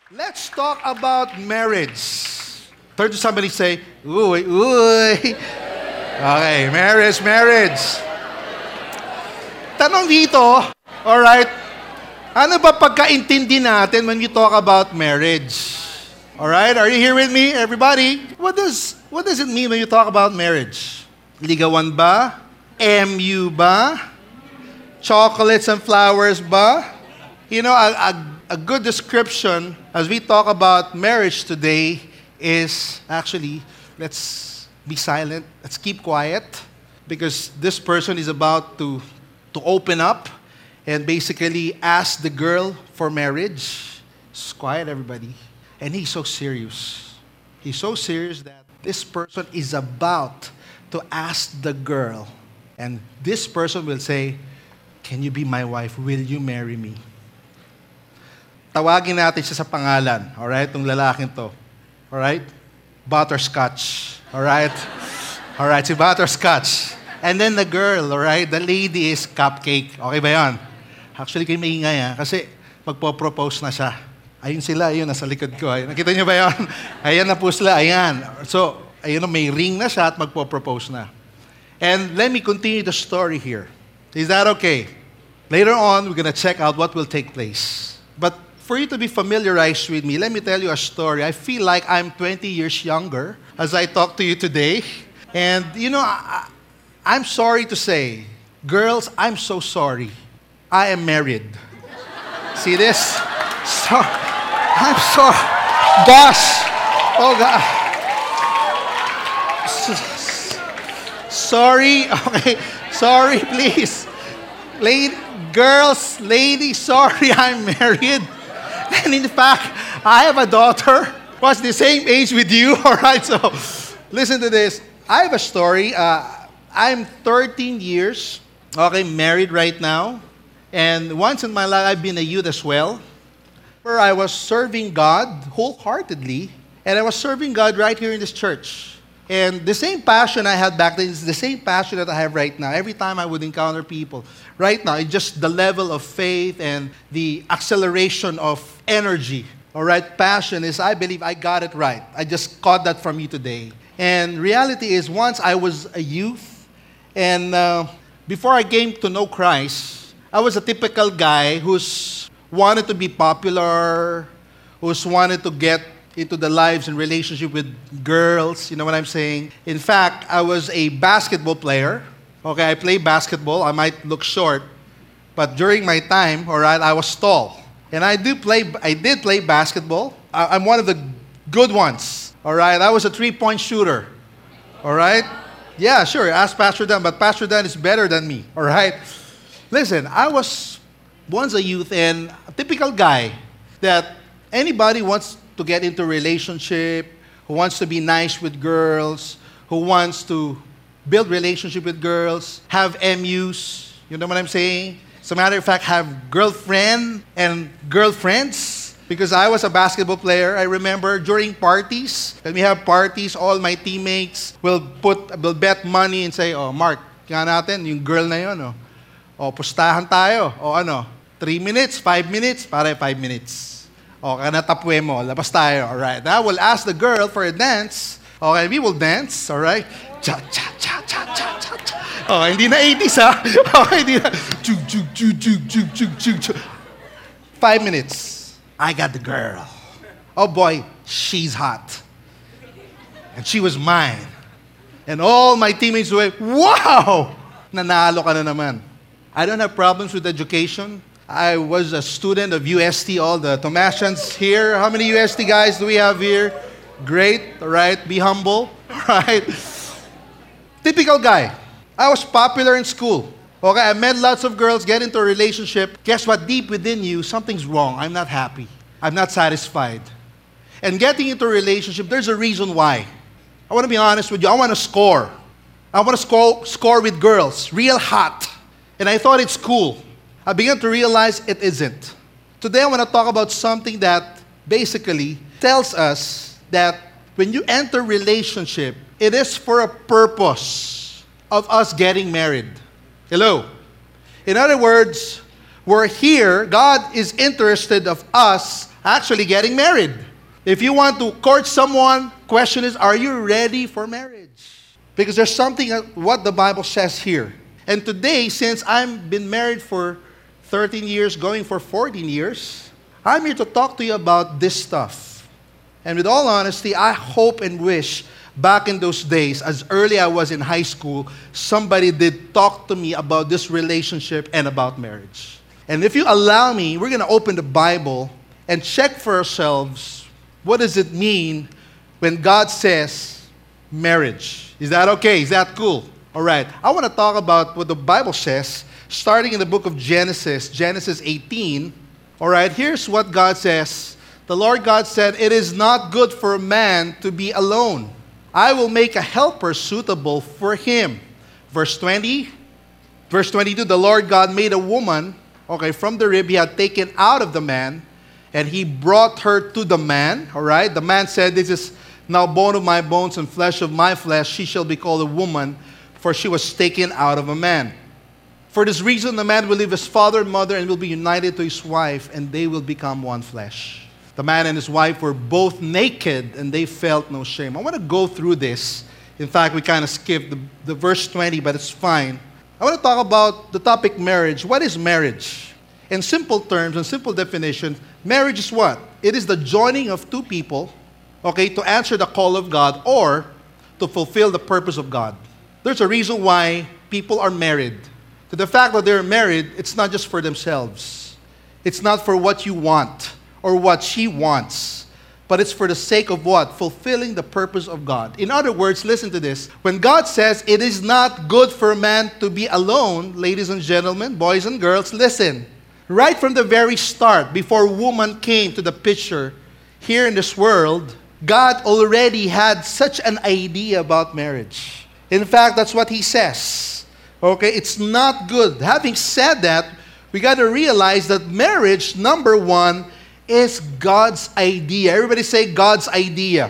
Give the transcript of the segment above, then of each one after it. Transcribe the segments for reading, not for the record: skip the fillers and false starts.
Let's talk about marriage. Turn to somebody and say, ooh, ooh. Okay, marriage. Tanong dito, alright, ano ba pagkaintindi natin when we talk about marriage? Alright, are you here with me, everybody? What does it mean when you talk about marriage? Ligawan ba? MU ba? Chocolates and flowers ba? You know, a good description as we talk about marriage today is actually, let's be silent, let's keep quiet, because this person is about to open up and basically ask the girl for marriage. Just quiet, everybody. And he's so serious. He's so serious that this person is about to ask the girl. And this person will say, can you be my wife? Will you marry me? Tawagin natin siya sa pangalan. Alright? Itong lalaking to. Alright? Butterscotch. Alright? Alright, si Butterscotch. And then the girl, alright? The lady is Cupcake. Okay ba yan? Actually, kayo maingay kasi magpo-propose na siya. Ayun sila, ayun, nasa likod ko. Ayun. Nakita niyo ba yan? Ayan na po sila, ayan. So, ayun, may ring na siya at magpo-propose na. And let me continue the story here. Is that okay? Later on, we're gonna check out what will take place. But for you to be familiarized with me, let me tell you a story. I feel like I'm 20 years younger as I talk to you today. And, you know, I'm sorry to say, girls, I'm so sorry. I am married. See this? I'm sorry. Gosh. Oh, God. Sorry. Okay. Sorry, please. Girls, ladies, sorry, I'm married. And in fact, I have a daughter who's the same age with you. All right, so listen to this. I have a story. I'm 13 years, okay, married right now. And once in my life, I've been a youth as well, where I was serving God wholeheartedly. And I was serving God right here in this church. And the same passion I had back then is the same passion that I have right now. Every time I would encounter people. Right now, it's just the level of faith and the acceleration of energy. All right, passion is, I believe I got it right. I just caught that from you today. And reality is, once I was a youth, and before I came to know Christ, I was a typical guy who's wanted to be popular, who's wanted to get into the lives and relationship with girls, you know what I'm saying? In fact, I was a basketball player. Okay, I play basketball. I might look short, but during my time, all right, I was tall. And I did play basketball. I'm one of the good ones, all right? I was a three-point shooter, all right? Yeah, sure, ask Pastor Dan, but Pastor Dan is better than me, all right? Listen, I was once a youth and a typical guy that anybody wants to get into a relationship, who wants to be nice with girls, who wants to build relationship with girls, have MUs, you know what I'm saying? As a matter of fact, have girlfriend and girlfriends. Because I was a basketball player, I remember during parties, when we have parties, all my teammates will bet money and say, oh, Mark, kaya natin, yung girl na yun, oh. O, pustahan tayo. O ano, 3 minutes, 5 minutes, pare 5 minutes. O, kanatapwe mo, labas tayo. Alright, I will ask the girl for a dance. Okay, we will dance, alright? Cha, cha, cha, cha, cha, cha, cha. Okay, hindi na 80s, ha? Okay, hindi na. Chug, chug, chug, chug, chug, chug, chug, chug. 5 minutes. I got the girl. Oh boy, she's hot. And she was mine. And all my teammates were, wow! Nanalo ka na naman. I don't have problems with education. I was a student of UST, all the Tomasians here. How many UST guys do we have here? Great, all right? Be humble, all right? Typical guy. I was popular in school. Okay, I met lots of girls, get into a relationship. Guess what? Deep within you, something's wrong. I'm not happy. I'm not satisfied. And getting into a relationship, there's a reason why. I want to be honest with you. I want to score. I want to score with girls, real hot. And I thought it's cool. I began to realize it isn't. Today I want to talk about something that basically tells us that when you enter relationship, it is for a purpose of us getting married. Hello? In other words, we're here, God is interested of us actually getting married. If you want to court someone, question is, are you ready for marriage? Because there's something what the Bible says here. And today, since I've been married for 13 years, going for 14 years, I'm here to talk to you about this stuff. And with all honesty, I hope and wish back in those days, as early I was in high school, somebody did talk to me about this relationship and about marriage. And if you allow me, we're going to open the Bible and check for ourselves, what does it mean when God says marriage? Is that okay? Is that cool? All right. I want to talk about what the Bible says, starting in the book of Genesis, Genesis 18. All right. Here's what God says. The Lord God said, "It is not good for a man to be alone. I will make a helper suitable for him." Verse 20. Verse 22, the Lord God made a woman, from the rib he had taken out of the man, and he brought her to the man. All right. The man said, "This is now bone of my bones and flesh of my flesh. She shall be called a woman, for she was taken out of a man. For this reason, the man will leave his father and mother and will be united to his wife, and they will become one flesh." The man and his wife were both naked, and they felt no shame. I want to go through this. In fact, we kind of skipped the verse 20, but it's fine. I want to talk about the topic marriage. What is marriage? In simple terms, in simple definition, marriage is what? It is the joining of two people, to answer the call of God or to fulfill the purpose of God. There's a reason why people are married. To the fact that they're married, it's not just for themselves. It's not for what you want or what she wants, but it's for the sake of what? Fulfilling the purpose of God. In other words, listen to this. When God says it is not good for a man to be alone, ladies and gentlemen, boys and girls, listen. Right from the very start, before woman came to the picture here in this world, God already had such an idea about marriage. In fact, that's what he says. It's not good. Having said that, we got to realize that marriage, number one, is God's idea. Everybody say God's idea.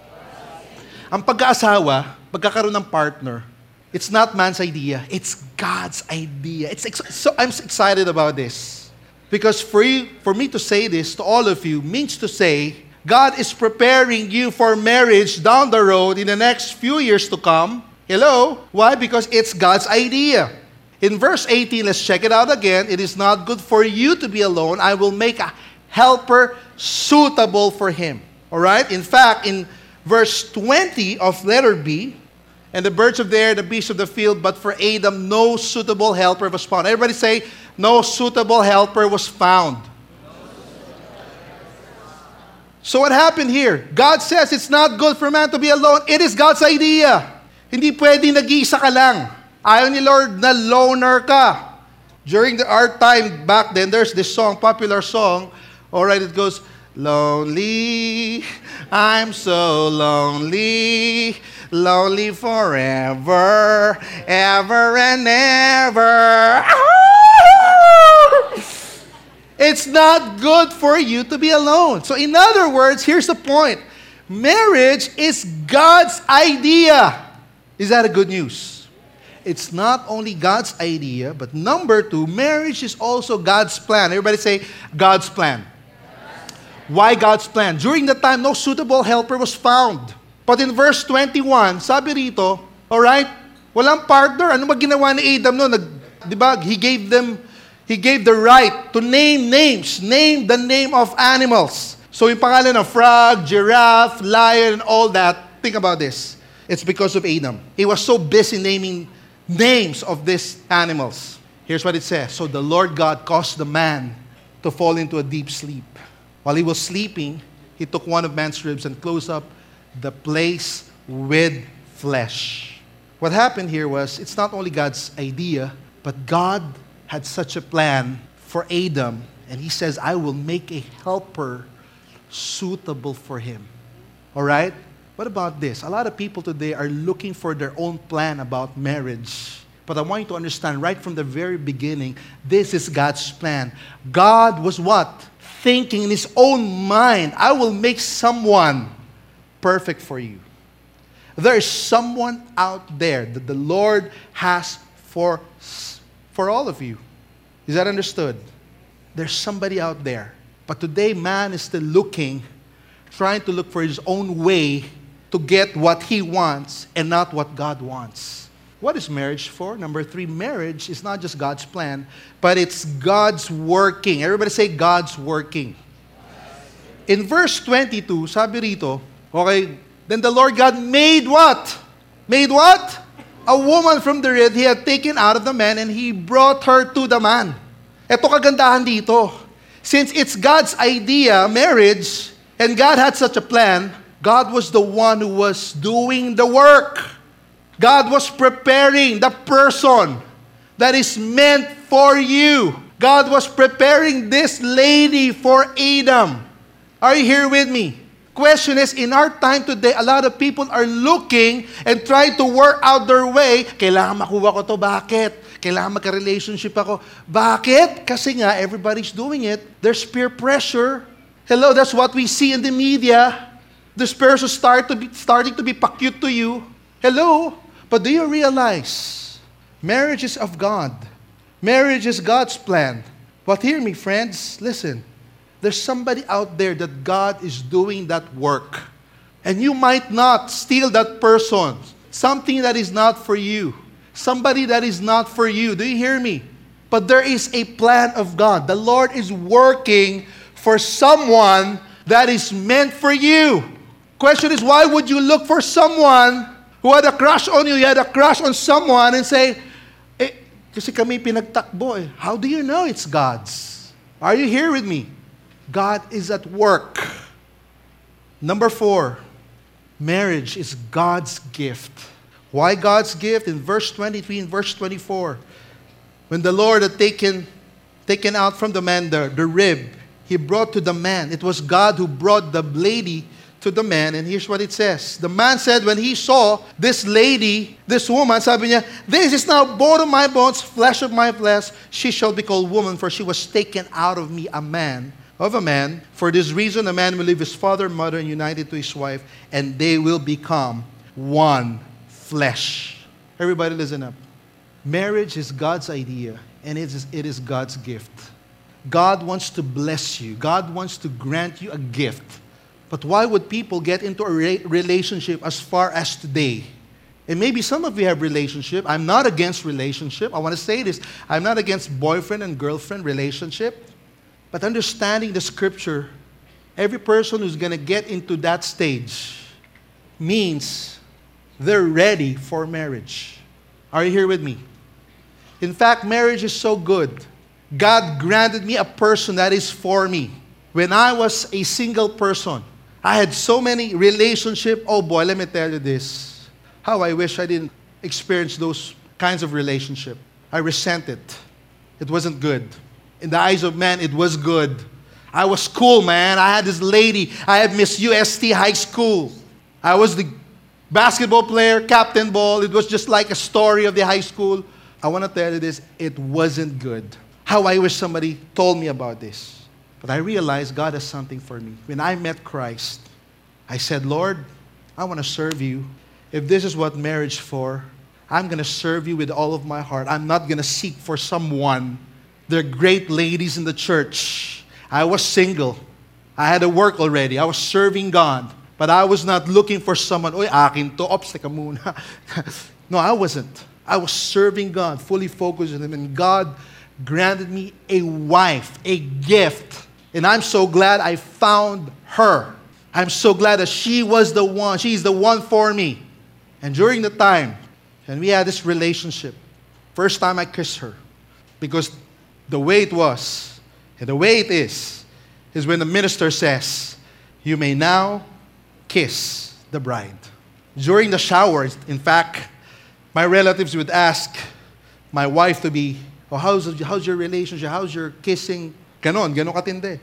Ang pag-aasawa, pagkakaroon ng partner, it's not man's idea. It's God's idea. So I'm excited about this. Because for me to say this to all of you means to say, God is preparing you for marriage down the road in the next few years to come. Hello? Why? Because it's God's idea. In verse 18, let's check it out again. "It is not good for you to be alone. I will make a helper suitable for him." All right? In fact, in verse 20 of letter B, "And the birds of the air, the beasts of the field, but for Adam no suitable helper was found." Everybody say, no suitable helper was found. So what happened here? God says it's not good for man to be alone. It is God's idea. Hindi pwedeng nag-iisa ka lang. Ayaw ni Lord na loner ka. During our time back then, there's this song, popular song. Alright, it goes, "Lonely, I'm so lonely, lonely forever, ever and ever." It's not good for you to be alone. So in other words, here's the point. Marriage is God's idea. Is that a good news? It's not only God's idea, but number two, marriage is also God's plan. Everybody say, God's plan. Why God's plan? During the time, no suitable helper was found. But in verse 21, sabi rito, alright, walang partner. Ano ba ginawa ni Adam no? Diba? He gave the right to name names. Name the name of animals. So yung pangalan of frog, giraffe, lion, and all that, think about this. It's because of Adam. He was so busy naming names of these animals. Here's what it says. "So the Lord God caused the man to fall into a deep sleep. While he was sleeping, he took one of man's ribs and closed up the place with flesh." What happened here was, it's not only God's idea, but God had such a plan for Adam. And he says, "I will make a helper suitable for him." All right? What about this? A lot of people today are looking for their own plan about marriage. But I want you to understand right from the very beginning, this is God's plan. God was what? Thinking in his own mind, I will make someone perfect for you. There is someone out there that the Lord has for all of you. Is that understood? There's somebody out there. But today, man is still trying to look for his own way to get what he wants and not what God wants. What is marriage for? Number 3, marriage is not just God's plan, but it's God's working. Everybody say, God's working. In verse 22, sabi rito, okay, then the Lord God made what? Made what? A woman from the rib he had taken out of the man, and he brought her to the man. Ito kagandahan dito. Since it's God's idea, marriage, and God had such a plan, God was the one who was doing the work. God was preparing the person that is meant for you. God was preparing this lady for Adam. Are you here with me? Question is, in our time today, a lot of people are looking and trying to work out their way. Kailangan makuha ko to. Bakit? Kailangan magka-relationship ako. Bakit? Kasi nga, everybody's doing it. There's peer pressure. Hello, that's what we see in the media. This person starting to be pa-cute to you. Hello? But do you realize, marriage is of God. Marriage is God's plan. But hear me, friends, listen. There's somebody out there that God is doing that work. And you might not steal that person. Something that is not for you. Somebody that is not for you. Do you hear me? But there is a plan of God. The Lord is working for someone that is meant for you. Question is, why would you look for someone who had a crush on you? You had a crush on someone and say, kasi kami pinagtakbo eh. How do you know it's God's? Are you here with me? God is at work. Number 4, marriage is God's gift. Why God's gift? In verse 23 and verse 24, when the Lord had taken out from the man the rib, he brought to the man. It was God who brought the lady to the man, and here's what it says. The man said, when he saw this lady, this woman, sabi niya, this is now bone of my bones, flesh of my flesh. She shall be called woman, for she was taken out of me, a man. For this reason, a man will leave his father and mother and united to his wife, and they will become one flesh. Everybody listen up. Marriage is God's idea, and it is God's gift. God wants to bless you. God wants to grant you a gift. But why would people get into a relationship as far as today? And maybe some of you have relationship. I'm not against relationship. I want to say this. I'm not against boyfriend and girlfriend relationship. But understanding the scripture, every person who's going to get into that stage means they're ready for marriage. Are you here with me? In fact, marriage is so good. God granted me a person that is for me. When I was a single person, I had so many relationships. Oh boy, let me tell you this. How I wish I didn't experience those kinds of relationship. I resent it. It wasn't good. In the eyes of man, it was good. I was cool, man. I had this lady. I had Miss UST High School. I was the basketball player, captain ball. It was just like a story of the high school. I want to tell you this. It wasn't good. How I wish somebody told me about this. But I realized God has something for me. When I met Christ, I said, Lord, I want to serve you. If this is what marriage is for, I'm going to serve you with all of my heart. I'm not going to seek for someone. There are great ladies in the church. I was single. I had a work already. I was serving God. But I was not looking for someone. Oy, akin to. Ops, teka muna. No, I wasn't. I was serving God, fully focused on Him. And God granted me a wife, a gift. And I'm so glad I found her. I'm so glad that she was the one. She's the one for me. And during the time, and we had this relationship, first time I kissed her. Because the way it was, and the way it is when the minister says, you may now kiss the bride. During the showers, in fact, my relatives would ask my wife to be, oh, how's your relationship? How's your kissing? Ganon katindi.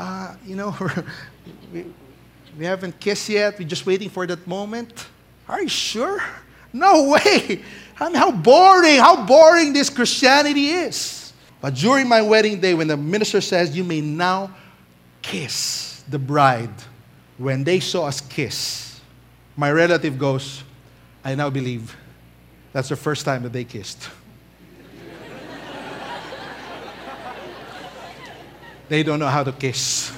We haven't kissed yet. We're just waiting for that moment. Are you sure? No way. I mean, how boring this Christianity is. But during my wedding day, when the minister says, you may now kiss the bride, when they saw us kiss, my relative goes, I now believe that's the first time that they kissed. They don't know how to kiss.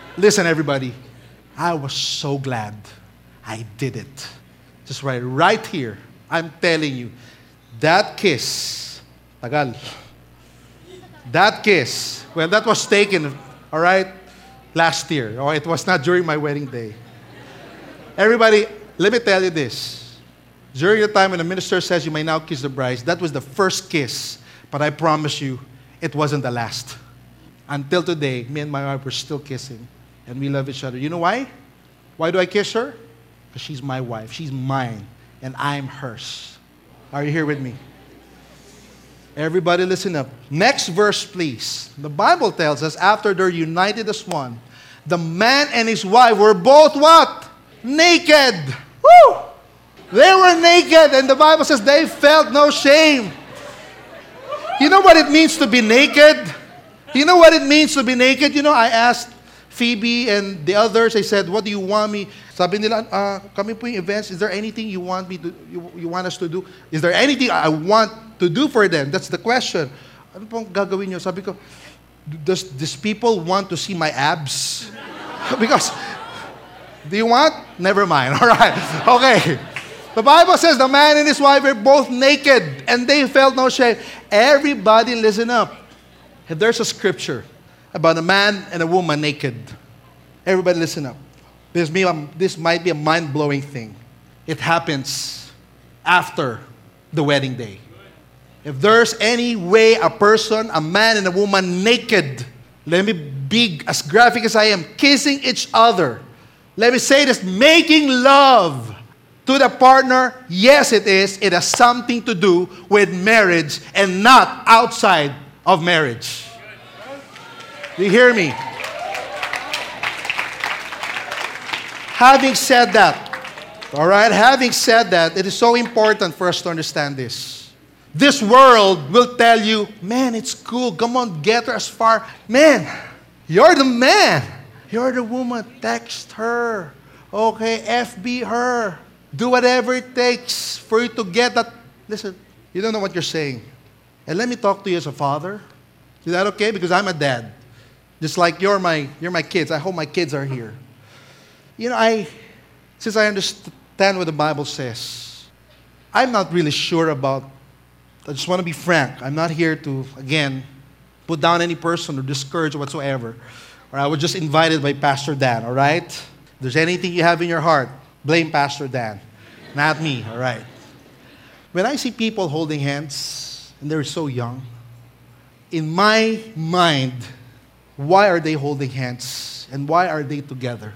Listen, everybody. I was so glad I did it. Just right here. I'm telling you. That kiss. Tagal. That kiss. Well, that was taken, all right, last year. Oh, it was not during my wedding day. Everybody, let me tell you this. During the time when the minister says you may now kiss the bride, that was the first kiss. But I promise you, it wasn't the last. Until today, me and my wife were still kissing. And we love each other. You know why? Why do I kiss her? Because she's my wife. She's mine. And I'm hers. Are you here with me? Everybody listen up. Next verse, please. The Bible tells us after they're united as one, the man and his wife were both what? Naked. Woo! They were naked, and the Bible says they felt no shame. You know what it means to be naked? You know what it means to be naked? You know, I asked Phoebe and the others, I said, what do you want me? Sabi nila, kami po yung events, is there anything you want me to, you want us to do? Is there anything I want to do for them? That's the question. Ano pong gagawin nyo? Sabi ko, does these people want to see my abs? Because, do you want? Never mind. All right. Okay. The Bible says the man and his wife were both naked and they felt no shame. Everybody listen up. If there's a scripture about a man and a woman naked, everybody listen up. This might be a mind-blowing thing. It happens after the wedding day. If there's any way a person, a man and a woman naked, let me be as graphic as I am, kissing each other. Let me say this, making love to the partner, yes it is. It has something to do with marriage and not outside of marriage. Do you hear me? Having said that, all right, having said that, it is so important for us to understand this. This world will tell you, man, it's cool. Come on, get her as far. Man, you're the man. You're the woman. Text her. Okay, FB her. Do whatever it takes for you to get that. Listen, you don't know what you're saying. And let me talk to you as a father. Is that okay? Because I'm a dad. Just like you're my kids. I hope my kids are here. You know, since I understand what the Bible says, I'm not really sure about, I just want to be frank. I'm not here to, again, put down any person or discourage whatsoever. Or I was just invited by Pastor Dan, all right? If there's anything you have in your heart, blame Pastor Dan, not me, all right? When I see people holding hands, and they're so young, in my mind, why are they holding hands? And why are they together?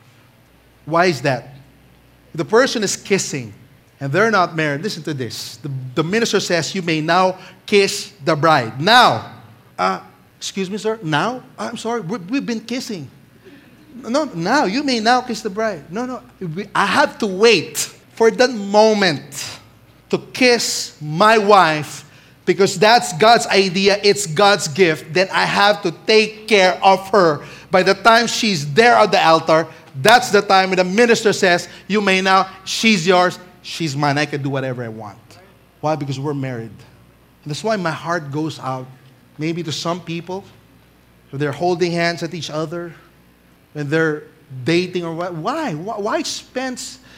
Why is that? If the person is kissing and they're not married, listen to this. The minister says, you may now kiss the bride. Now. Excuse me, sir? Now? I'm sorry, we've been kissing. No, now. You may now kiss the bride. No. I have to wait for that moment to kiss my wife because that's God's idea. It's God's gift. Then I have to take care of her. By the time she's there at the altar, that's the time when the minister says, you may now, she's yours, she's mine. I can do whatever I want. Why? Because we're married. And that's why my heart goes out maybe to some people. If they're holding hands at each other, when they're dating or what. Why spend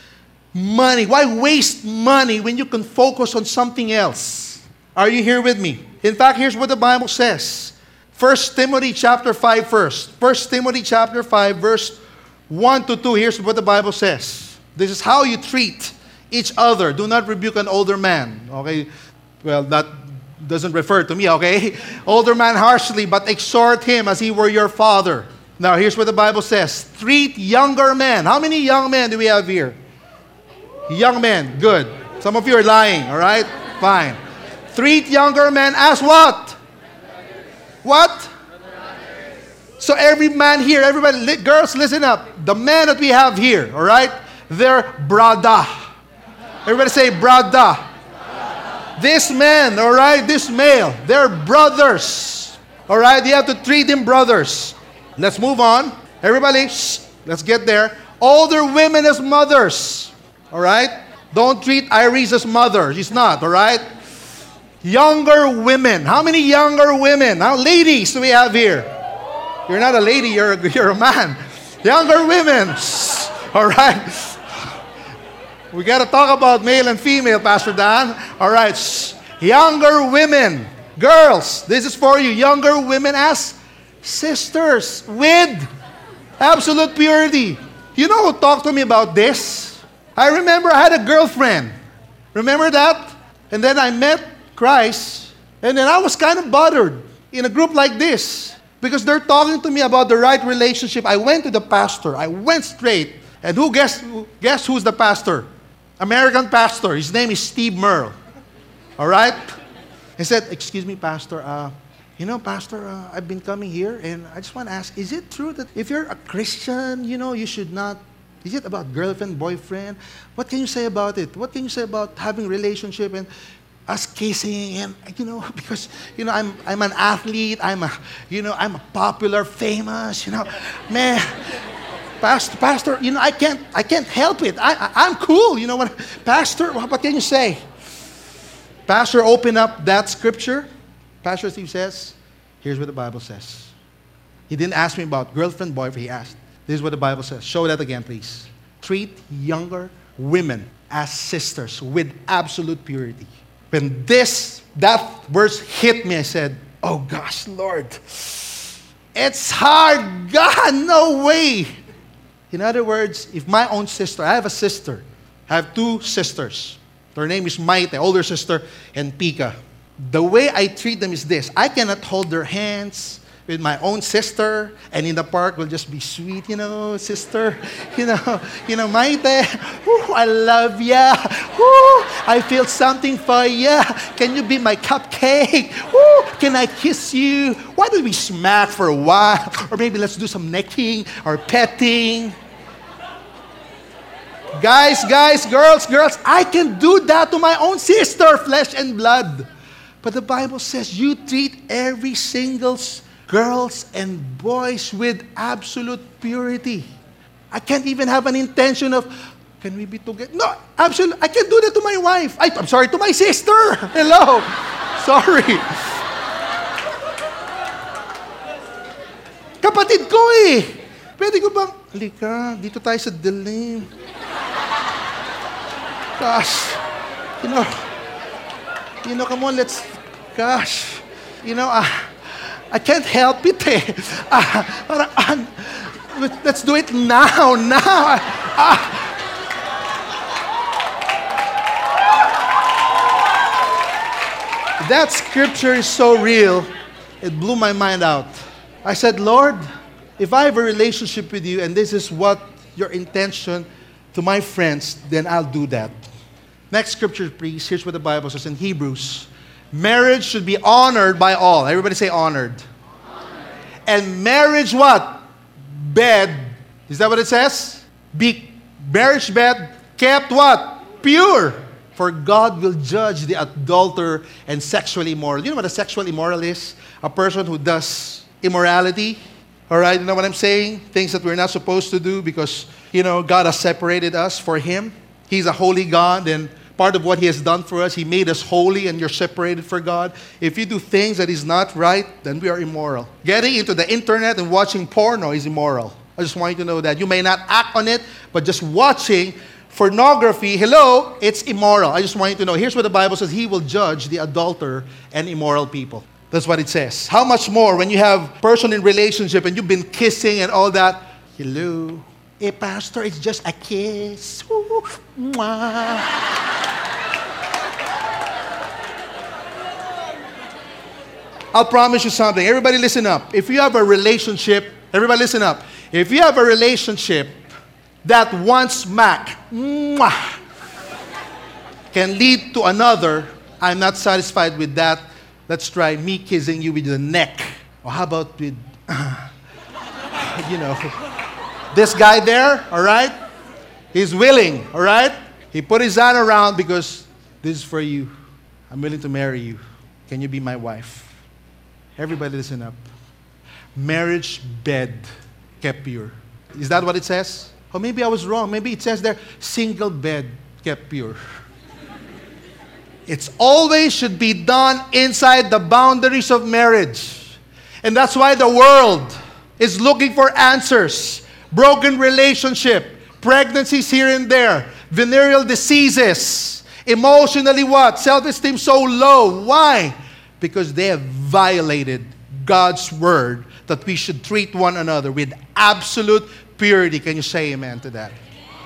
money? Why waste money when you can focus on something else? Are you here with me? In fact, here's what the Bible says. 1 Timothy chapter 5 first. 1 Timothy chapter 5 verse 1 to 2, here's what the Bible says. This is how you treat each other. Do not rebuke an older man. Okay? Well, that doesn't refer to me, okay? Older man harshly, but exhort him as he were your father. Now, here's what the Bible says. Treat younger men. How many young men do we have here? Young men. Good. Some of you are lying, all right? Fine. Treat younger men as what? What? So every man here, everybody, girls, listen up. The men that we have here, all right, they're brada. Everybody say brada. This man, all right, this male, they're brothers. All right, you have to treat them brothers. Let's move on. Everybody, let's get there. Older women as mothers. All right? Don't treat Iris as mother. She's not, all right? Younger women. How many younger women? How ladies do we have here? You're not a lady, you're a man. Younger women. All right. We got to talk about male and female, Pastor Dan. All right. Younger women. Girls, this is for you. Younger women as sisters with absolute purity. You know who talked to me about this? I remember I had a girlfriend. Remember that? And then I met Christ. And then I was kind of bothered in a group like this because they're talking to me about the right relationship. I went to the pastor. I went straight. And guess who's the pastor? American pastor. His name is Steve Merle. All right? He said, excuse me, Pastor. Pastor, I've been coming here and I just want to ask, is it true that if you're a Christian, you should not, is it about girlfriend, boyfriend? What can you say about it? What can you say about having relationship and us kissing and, because, I'm an athlete, I'm a popular, famous, man. Pastor, I can't help it. I'm cool, what, Pastor, what can you say? Pastor opened up that scripture. Pastor Steve says, here's what the Bible says. He didn't ask me about girlfriend, boyfriend. He asked, this is what the Bible says. Show that again, please. Treat younger women as sisters with absolute purity. When that verse hit me, I said, oh gosh, Lord, it's hard. God, no way. In other words, if my own sister, I have a sister. I have two sisters. Their name is Maite, older sister, and Pika. The way I treat them is this. I cannot hold their hands with my own sister, and in the park will just be sweet, sister. Maite, ooh, I love ya. Ooh, I feel something for ya. Can you be my cupcake? Ooh, can I kiss you? Why don't we smack for a while? Or maybe let's do some necking or petting. Guys, girls, I can do that to my own sister, flesh and blood. But the Bible says you treat every single girls and boys with absolute purity. I can't even have an intention of, can we be together? No, absolutely. I can't do that to my wife. I'm sorry, to my sister. Hello. Sorry. Kapatid ko eh. Pwede ko bang, halika, dito tayo sa dilim. Gosh, come on, gosh, I can't help it eh. Let's do it now. That scripture is so real, it blew my mind out. I said, Lord, if I have a relationship with you and this is what your intention to my friends, then I'll do that. Next scripture, please. Here's what the Bible says in Hebrews. Marriage should be honored by all. Everybody say honored. And marriage what? Bed. Is that what it says? Marriage bed kept what? Pure. For God will judge the adulterer and sexually immoral. You know what a sexual immoral is? A person who does immorality. All right, you know what I'm saying? Things that we're not supposed to do because, God has separated us for Him. He's a holy God, and part of what He has done for us, He made us holy, and you're separated for God. If you do things that is not right, then we are immoral. Getting into the internet and watching porno is immoral. I just want you to know that. You may not act on it, but just watching pornography, hello, it's immoral. I just want you to know. Here's what the Bible says. He will judge the adulterer and immoral people. That's what it says. How much more when you have person in relationship and you've been kissing and all that. Hello. Hey, Pastor, it's just a kiss. Ooh, mwah. I'll promise you something. Everybody listen up. If you have a relationship, everybody listen up. If you have a relationship that one smack can lead to another, I'm not satisfied with that. Let's try me kissing you with the neck. Or how about with, this guy there, all right? He's willing, all right? He put his hand around because this is for you. I'm willing to marry you. Can you be my wife? Everybody listen up. Marriage bed kept pure. Is that what it says? Or maybe I was wrong. Maybe it says there, single bed kept pure. It's always should be done inside the boundaries of marriage. And that's why the world is looking for answers. broken relationship, pregnancies here and there, venereal diseases, emotionally what? Self-esteem so low. Why? Because they have violated God's word that we should treat one another with absolute purity. Can you say amen to that?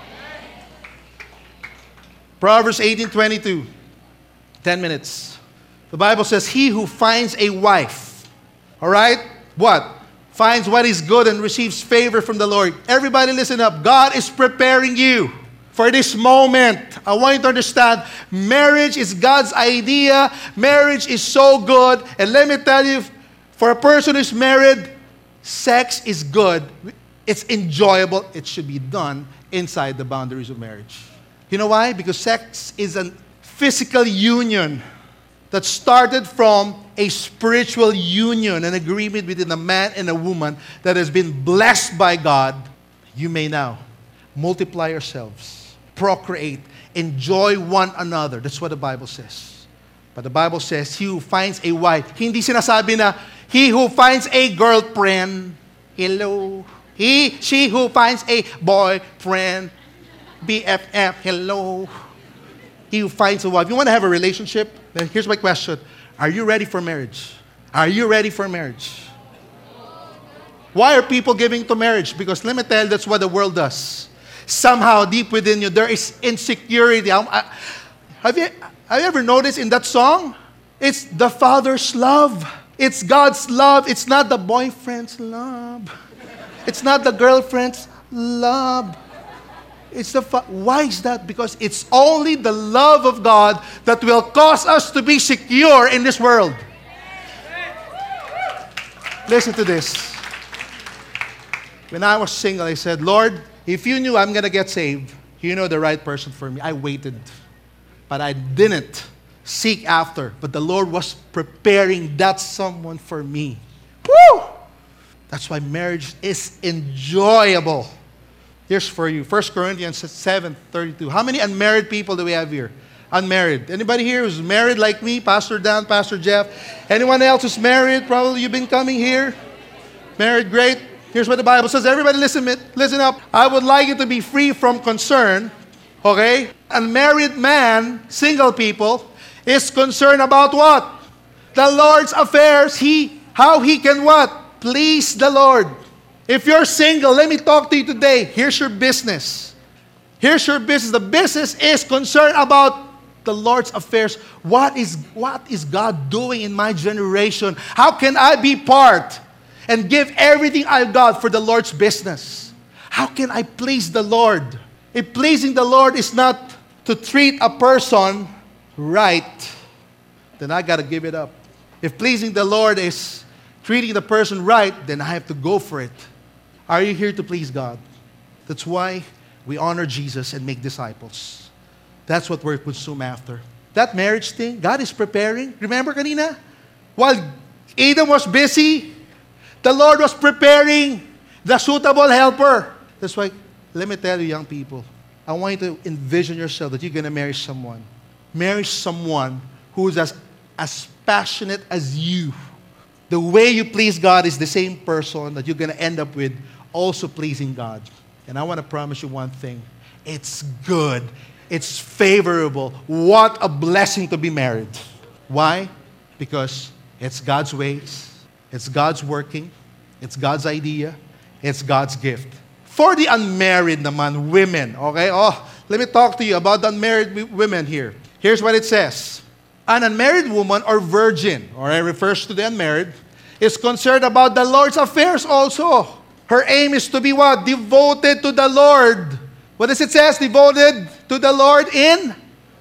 Proverbs 18:22. 10 minutes. The Bible says, he who finds a wife, all right? What? Finds what is good and receives favor from the Lord. Everybody listen up. God is preparing you for this moment. I want you to understand, marriage is God's idea. Marriage is so good. And let me tell you, for a person who's married, sex is good. It's enjoyable. It should be done inside the boundaries of marriage. You know why? Because sex is a physical union that started from a spiritual union, an agreement between a man and a woman that has been blessed by God. You may now multiply yourselves, procreate, enjoy one another. That's what the Bible says. But the Bible says, he who finds a wife, hindi sinasabi na, he who finds a girlfriend, hello. She who finds a boyfriend, BFF, hello. He who finds a wife. You want to have a relationship? Then here's my question. Are you ready for marriage? Are you ready for marriage? Why are people giving to marriage? Because let me tell you, that's what the world does. Somehow deep within you, there is insecurity. Have you ever noticed in that song? It's the Father's love. It's God's love. It's not the boyfriend's love. It's not the girlfriend's love. Why is that? Because it's only the love of God that will cause us to be secure in this world. Listen to this. When I was single, I said, Lord, if you knew I'm going to get saved, you know the right person for me. I waited, but I didn't seek after. But the Lord was preparing that someone for me. Woo! That's why marriage is enjoyable. Here's for you, 1 Corinthians 7:32. How many unmarried people do we have here? Unmarried. Anybody here who's married like me? Pastor Dan, Pastor Jeff. Anyone else who's married? Probably you've been coming here. Married, great. Here's what the Bible says. Everybody listen up. I would like you to be free from concern. Okay? Unmarried man, single people, is concerned about what? The Lord's affairs. How he can what? Please the Lord. If you're single, let me talk to you today. Here's your business. Here's your business. The business is concerned about the Lord's affairs. What is God doing in my generation? How can I be part and give everything I've got for the Lord's business? How can I please the Lord? If pleasing the Lord is not to treat a person right, then I got to give it up. If pleasing the Lord is treating the person right, then I have to go for it. Are you here to please God? That's why we honor Jesus and make disciples. That's what we're consumed after. That marriage thing, God is preparing. Remember kanina? While Adam was busy, the Lord was preparing the suitable helper. That's why, let me tell you, young people, I want you to envision yourself that you're going to marry someone. Marry someone who's as passionate as you. The way you please God is the same person that you're going to end up with also pleasing God. And I want to promise you one thing. It's good. It's favorable. What a blessing to be married. Why? Because it's God's ways. It's God's working. It's God's idea. It's God's gift. For the unmarried naman, women, okay? Let me talk to you about the unmarried women here. Here's what it says. An unmarried woman or virgin, or it refers to the unmarried, is concerned about the Lord's affairs also. Her aim is to be what? Devoted to the Lord. What does it say? Devoted to the Lord in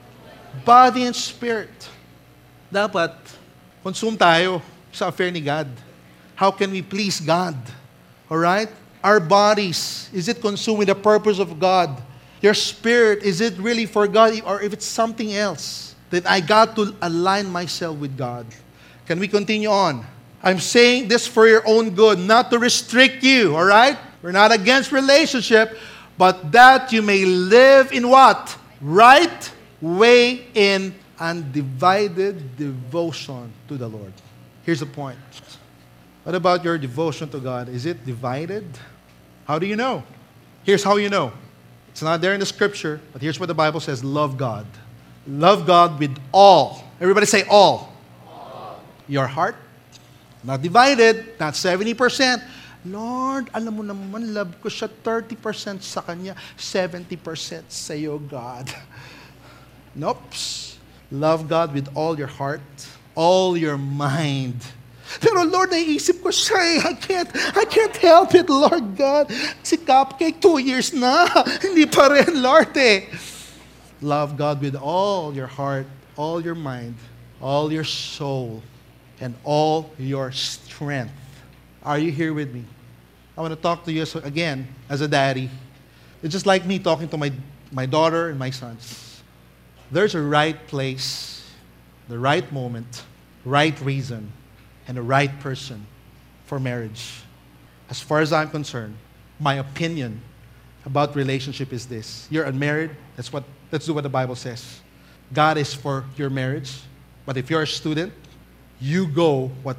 body and spirit. Dapat, consume tayo sa affair ni God. How can we please God? Alright? Our bodies, is it consumed with the purpose of God? Your spirit, is it really for God? Or if it's something else, then I got to align myself with God. Can we continue on? I'm saying this for your own good, not to restrict you, all right? We're not against relationship, but that you may live in what? Right way in undivided devotion to the Lord. Here's the point. What about your devotion to God? Is it divided? How do you know? Here's how you know. It's not there in the scripture, but here's what the Bible says. Love God. Love God with all. Everybody say all. Your heart. Not divided. Not 70%. Lord, alam mo naman, love ko siya 30% sa kanya, 70% sa iyo, God. Nope. Love God with all your heart, all your mind. Pero Lord, naisip ko siya eh. I can't help it, Lord God. Si Cupcake, 2 years na. Hindi pa rin, Lord eh. Love God with all your heart, all your mind, all your soul, and all your strength. Are you here with me? I want to talk to you again as a daddy. It's just like me talking to my daughter and my sons. There's a right place, the right moment, right reason, and the right person for marriage. As far as I'm concerned, my opinion about relationship is this. You're unmarried, let's do what the Bible says. God is for your marriage. But if you're a student, you do what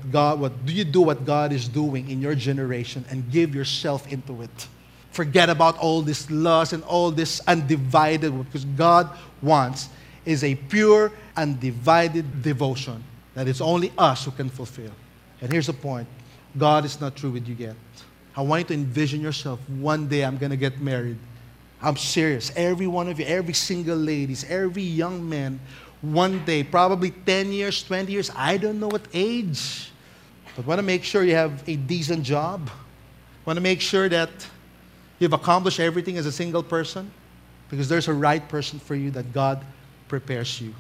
God is doing in your generation and give yourself into it. Forget about all this lust and all this undivided, because God wants is a pure, undivided devotion that it's only us who can fulfill. And here's the point. God is not through with you yet. I want you to envision yourself, one day I'm going to get married. I'm serious. Every one of you, every single ladies, every young man, one day, probably 10 years, 20 years, I don't know what age. But want to make sure you have a decent job. Want to make sure that you've accomplished everything as a single person, because there's a right person for you that God prepares you.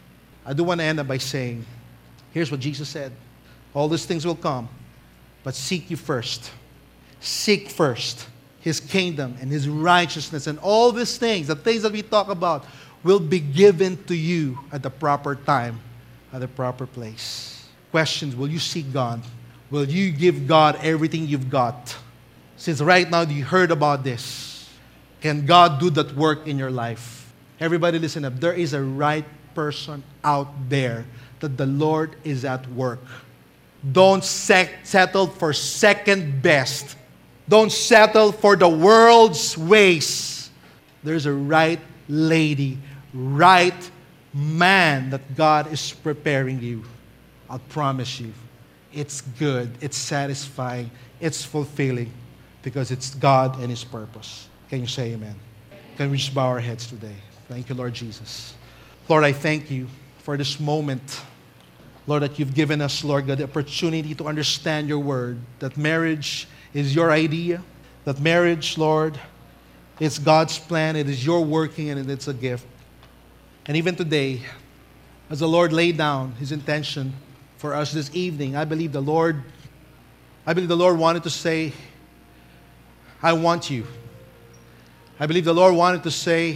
I do want to end up by saying, here's what Jesus said. All these things will come, but seek you first. Seek first His kingdom and His righteousness, and all these things, the things that we talk about, will be given to you at the proper time, at the proper place. Questions, will you seek God? Will you give God everything you've got? Since right now you heard about this, can God do that work in your life? Everybody listen up. There is a right person out there that the Lord is at work. Don't settle for second best. Don't settle for the world's ways. There's a right lady, right man that God is preparing you. I'll promise you, it's good, it's satisfying, it's fulfilling, because it's God and His purpose. Can you say amen? Can we just bow our heads today? Thank you, Lord Jesus. Lord, I thank you for this moment, Lord, that you've given us, Lord God, the opportunity to understand your word, that marriage is your idea, that marriage, Lord, it's God's plan, it is your working, and it's a gift. And even today, as the Lord laid down His intention for us this evening, I believe the Lord wanted to say, I want you. I believe the Lord wanted to say,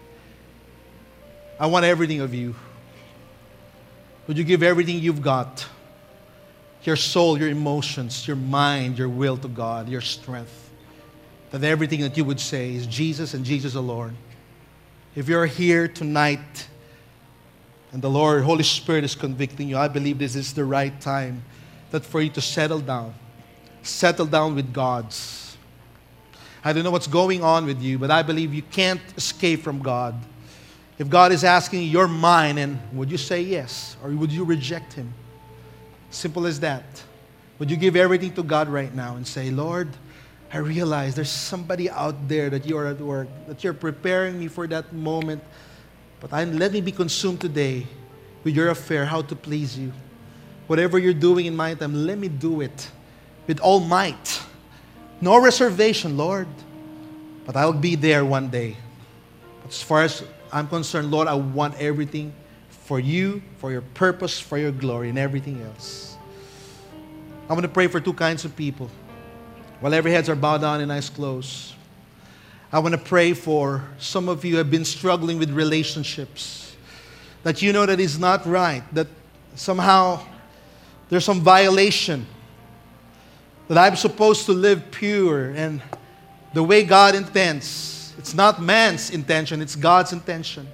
I want everything of you. Would you give everything you've got? Your soul, your emotions, your mind, your will to God, your strength. That everything that you would say is Jesus and Jesus alone. If you're here tonight and the Lord, Holy Spirit is convicting you, I believe this is the right time that for you to settle down. Settle down with God's. I don't know what's going on with you, but I believe you can't escape from God. If God is asking your mind, and would you say yes, or would you reject Him? Simple as that. Would you give everything to God right now and say, Lord, I realize there's somebody out there that you are at work, that you're preparing me for that moment, but let me be consumed today with your affair, how to please you. Whatever you're doing in my time, let me do it with all might. No reservation, Lord, but I'll be there one day. As far as I'm concerned, Lord, I want everything for you, for your purpose, for your glory, and everything else. I'm going to pray for two kinds of people. While every heads are bowed down and eyes closed, I want to pray for some of you who have been struggling with relationships, that you know that is not right, that somehow there's some violation, that I'm supposed to live pure and the way God intends. It's not man's intention, it's God's intention.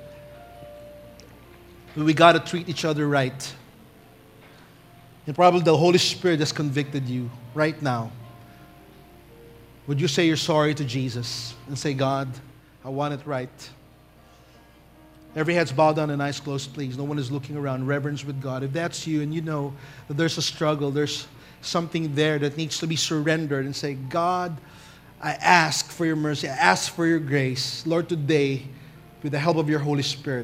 We got to treat each other right. And probably the Holy Spirit has convicted you right now. would you say you're sorry to Jesus and say, God, I want it right. Every head's bowed down and eyes closed, please. No one is looking around. Reverence with God. If that's you and you know that there's a struggle, there's something there that needs to be surrendered, and say, God, I ask for your mercy. I ask for your grace. Lord, today, with the help of your Holy Spirit,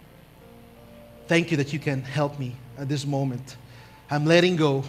thank you that you can help me at this moment. I'm letting go.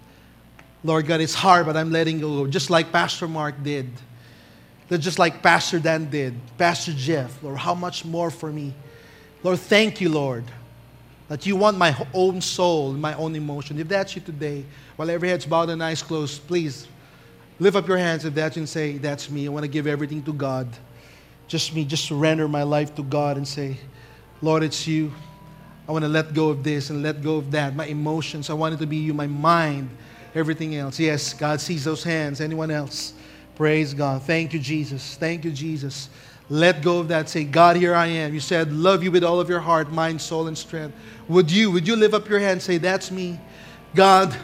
Lord God, it's hard, but I'm letting go. Just like Pastor Mark did. Just like Pastor Dan did. Pastor Jeff. Lord, how much more for me? Lord, thank you, Lord, that you want my own soul, my own emotion. If that's you today, while every head's bowed and eyes closed, please lift up your hands if that's you and say, that's me. I want to give everything to God. Just me. Just surrender my life to God and say, Lord, it's you. I want to let go of this and let go of that. My emotions, I want it to be you. My mind, everything else. Yes, God sees those hands. Anyone else? Praise God. Thank you, Jesus. Thank you, Jesus. Let go of that. Say, God, here I am. You said, love you with all of your heart, mind, soul, and strength. Would you lift up your hand and say, that's me. God,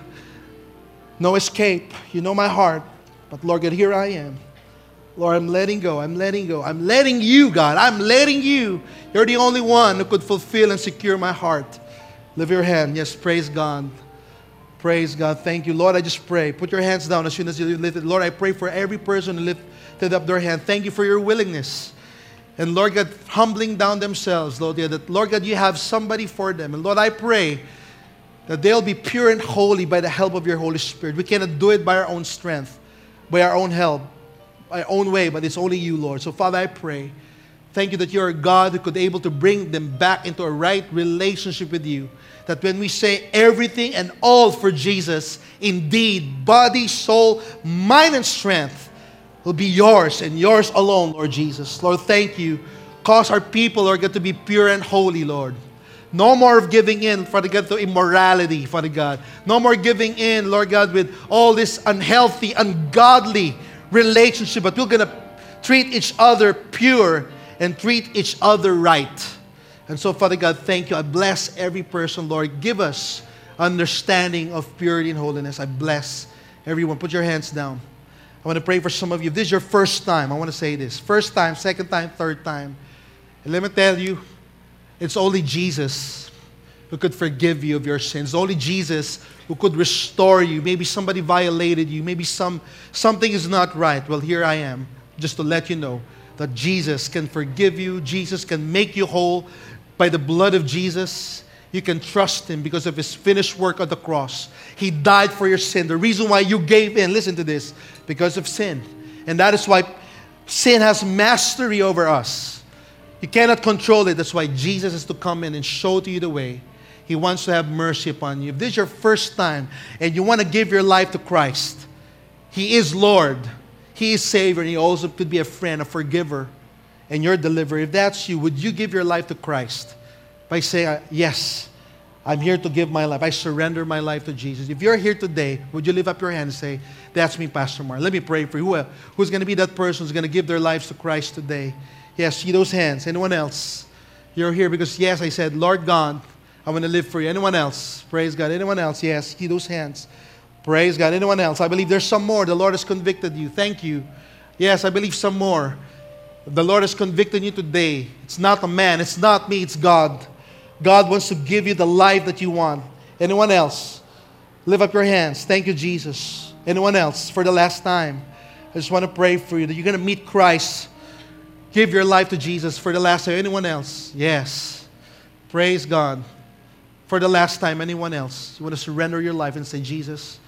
no escape. You know my heart. But Lord God, here I am. Lord, I'm letting go. I'm letting go. I'm letting you, God. I'm letting you. You're the only one who could fulfill and secure my heart. Lift your hand. Yes, praise God. Praise God. Thank you. Lord, I just pray. Put your hands down as soon as you lift it. Lord, I pray for every person who lifted up their hand. Thank you for your willingness. And Lord God, humbling down themselves, Lord God, that Lord God, you have somebody for them. And Lord, I pray that they'll be pure and holy by the help of your Holy Spirit. We cannot do it by our own strength, by our own help, by our own way, but it's only you, Lord. So Father, I pray, thank you that you're a God who could be able to bring them back into a right relationship with you. That when we say everything and all for Jesus, indeed, body, soul, mind, and strength will be yours and yours alone, Lord Jesus. Lord, thank you. Cause our people, Lord God, to be pure and holy, Lord. No more of giving in, Father God, to immorality, Father God. No more giving in, Lord God, with all this unhealthy, ungodly relationship. But we're going to treat each other pure and treat each other right. And so, Father God, thank you. I bless every person, Lord. Give us understanding of purity and holiness. I bless everyone. Put your hands down. I want to pray for some of you. If this is your first time, I want to say this. First time, second time, third time. And let me tell you, it's only Jesus who could forgive you of your sins. Only Jesus who could restore you. Maybe somebody violated you. Maybe something is not right. Well, here I am, just to let you know that Jesus can forgive you. Jesus can make you whole by the blood of Jesus. You can trust Him because of His finished work on the cross. He died for your sin. The reason why you gave in, listen to this, because of sin. And that is why sin has mastery over us. You cannot control it. That's why Jesus has to come in and show to you the way. He wants to have mercy upon you. If this is your first time and you want to give your life to Christ, He is Lord. He is Savior. And He also could be a friend, a forgiver, and your deliverer. If that's you, would you give your life to Christ by saying, yes, I'm here to give my life. I surrender my life to Jesus. If you're here today, would you lift up your hand and say, that's me, Pastor Mark. Let me pray for you. Who's going to be that person who's going to give their lives to Christ today? Yes, see those hands. Anyone else? You're here because, yes, I said, Lord God, I want to live for you. Anyone else? Praise God. Anyone else? Yes, see those hands. Praise God. Anyone else? I believe there's some more. The Lord has convicted you. Thank you. Yes, I believe some more. The Lord has convicted you today. It's not a man. It's not me. It's God. God wants to give you the life that you want. Anyone else? Lift up your hands. Thank you, Jesus. Anyone else? For the last time, I just want to pray for you that you're going to meet Christ. Give your life to Jesus for the last time. Anyone else? Yes. Praise God. For the last time, anyone else? You want to surrender your life and say, Jesus,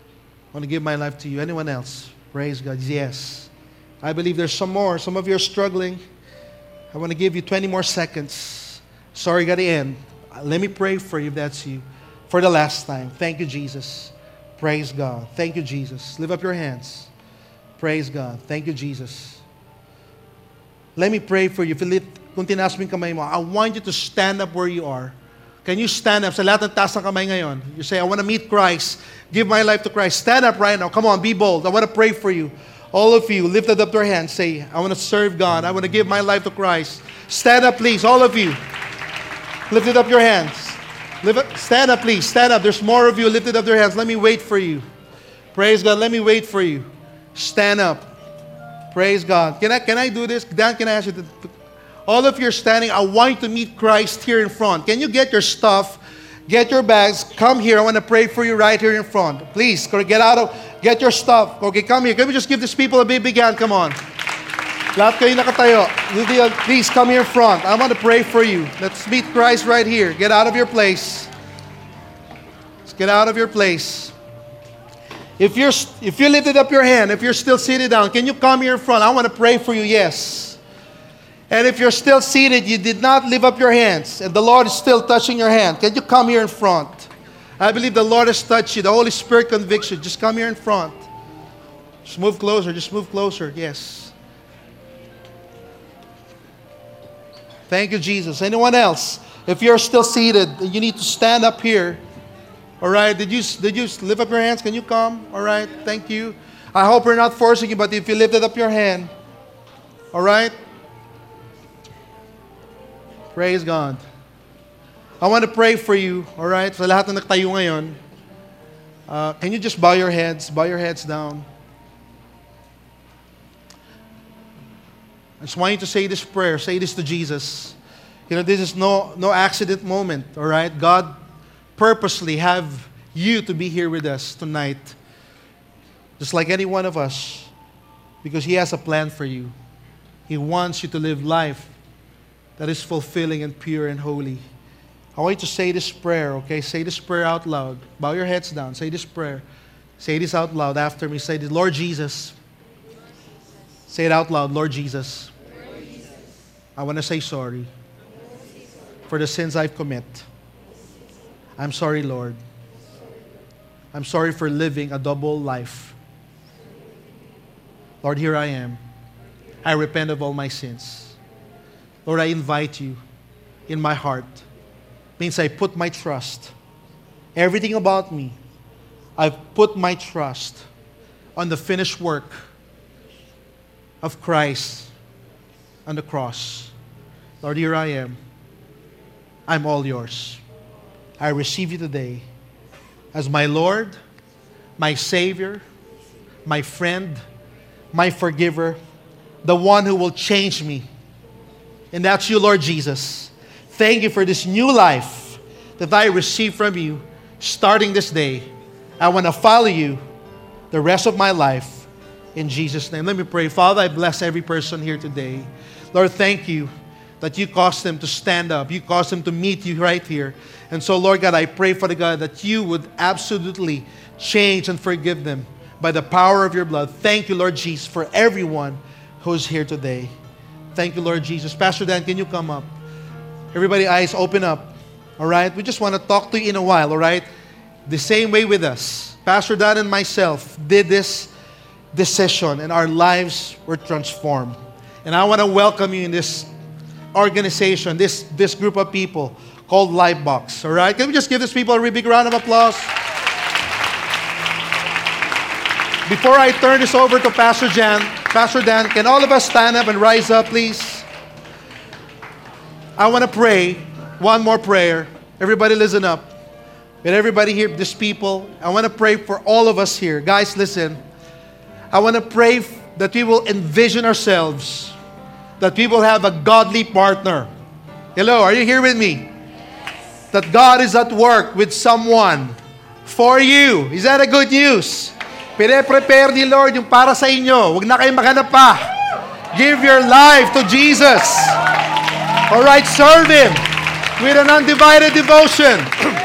I want to give my life to you. Anyone else? Praise God. Yes. I believe there's some more. Some of you are struggling. I want to give you 20 more seconds. Sorry, got to end. Let me pray for you if that's you. For the last time. Thank you, Jesus. Praise God. Thank you, Jesus. Lift up your hands. Praise God. Thank you, Jesus. Let me pray for you. Kung tinaas mo yung kamay mo, I want you to stand up where you are. Can you stand up? Sa lahat ng taas ng kamay ngayon. You say, I want to meet Christ. Give my life to Christ. Stand up right now. Come on, be bold. I want to pray for you. All of you, lifted up your hands. Say, I want to serve God. I want to give my life to Christ. Stand up, please. All of you. Lifted up your hands. Stand up, please. Stand up. There's more of you lifted up their hands. Let me wait for you. Praise God. Let me wait for you. Stand up. Praise God. Can I do this? Dan, can I ask you to... All of you are standing. I want you to meet Christ here in front. Can you get your stuff? Get your bags. Come here. I want to pray for you right here in front. Please, get your stuff. Okay, come here. Can we just give these people a big hand? Come on. Lahat kayo nakatayo. Please come here in front. I want to pray for you. Let's meet Christ right here. Get out of your place. Let's get out of your place. If you lifted up your hand, if you're still seated down, can you come here in front? I want to pray for you. Yes. And if you're still seated, you did not lift up your hands, and the Lord is still touching your hand, can you come here in front? I believe the Lord has touched you. The Holy Spirit convicts you. Just come here in front. Just move closer. Just move closer. Yes. Thank you, Jesus. Anyone else? If you're still seated, you need to stand up here. All right. Did you lift up your hands? Can you come? All right. Thank you. I hope we're not forcing you, but if you lifted up your hand, all right. Praise God. I want to pray for you, all right? Sa lahat na nagtayo ngayon, can you just bow your heads down? I just want you to say this prayer. Say this to Jesus. You know, this is no accident moment, all right? God purposely have you to be here with us tonight, just like any one of us, because He has a plan for you. He wants you to live life that is fulfilling and pure and holy. I want you to say this prayer, okay? Say this prayer out loud. Bow your heads down. Say this prayer. Say this out loud after me. Say this, Lord Jesus. Say it out loud, Lord Jesus. I want to say sorry for the sins I've commit. I'm sorry, Lord. I'm sorry for living a double life. Lord, here I am. I repent of all my sins. Lord, I invite you in my heart. Means I put my trust. Everything about me, I've put my trust on the finished work of Christ on the cross. Lord, here I am. I'm all yours. I receive you today as my Lord, my Savior, my friend, my forgiver, the one who will change me. And that's you, Lord Jesus. Thank you for this new life that I receive from you starting this day. I want to follow you the rest of my life in Jesus' name. Let me pray. Father, I bless every person here today. Lord, thank you that you caused them to stand up. You caused them to meet you right here. And so, Lord God, I pray, Father God, that you would absolutely change and forgive them by the power of your blood. Thank you, Lord Jesus, for everyone who's here today. Thank you, Lord Jesus. Pastor Dan, can you come up? Everybody, eyes open up. All right? We just want to talk to you in a while, all right? The same way with us. Pastor Dan and myself did this session, and our lives were transformed. And I want to welcome you in this organization, this group of people called Lifebox. All right? Can we just give these people a really big round of applause? Before I turn this over to Pastor Dan, can all of us stand up and rise up, please? I want to pray one more prayer. Everybody listen up. With everybody here, these people, I want to pray for all of us here. Guys, listen. I want to pray that we will envision ourselves, that we will have a godly partner. Hello, are you here with me? Yes. That God is at work with someone for you. Is that a good news? Pine-prepare ni Lord yung para sa inyo. Huwag na kayong maghanap pa. Give your life to Jesus. Alright, serve Him with an undivided devotion.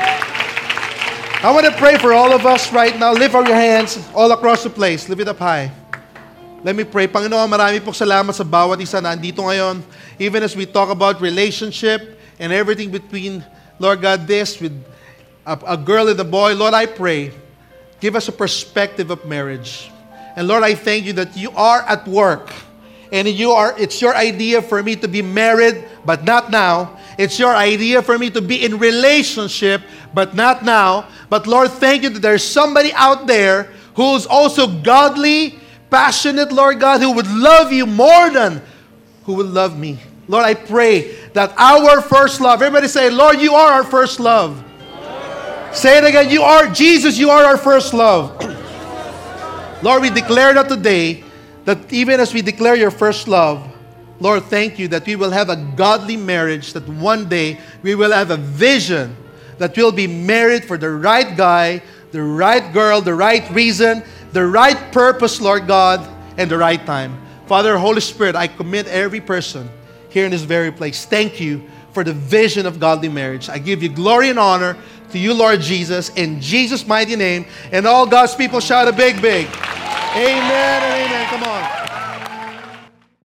I want to pray for all of us right now. Lift up your hands all across the place. Lift it up high. Let me pray. Panginoon, marami pong salamat sa bawat isa na andito ngayon. Even as we talk about relationship and everything between, Lord God, this with a girl and a boy. Lord, I pray, give us a perspective of marriage. And Lord, I thank you that you are at work. And it's your idea for me to be married, but not now. It's your idea for me to be in relationship, but not now. But Lord, thank you that there's somebody out there who's also godly, passionate, Lord God, who would love you more than who would love me. Lord, I pray that our first love, everybody say, Lord, you are our first love. Say it again, Jesus, you are our first love. Lord, we declare that today that even as we declare your first love, Lord, thank you that we will have a godly marriage, that one day we will have a vision that we'll be married for the right guy, the right girl, the right reason, the right purpose, Lord God, and the right time. Father, Holy Spirit, I commit every person here in this very place. Thank you for the vision of godly marriage. I give you glory and honor to you, Lord Jesus, in Jesus' mighty name. And all God's people shout a big, big amen and amen. Come on.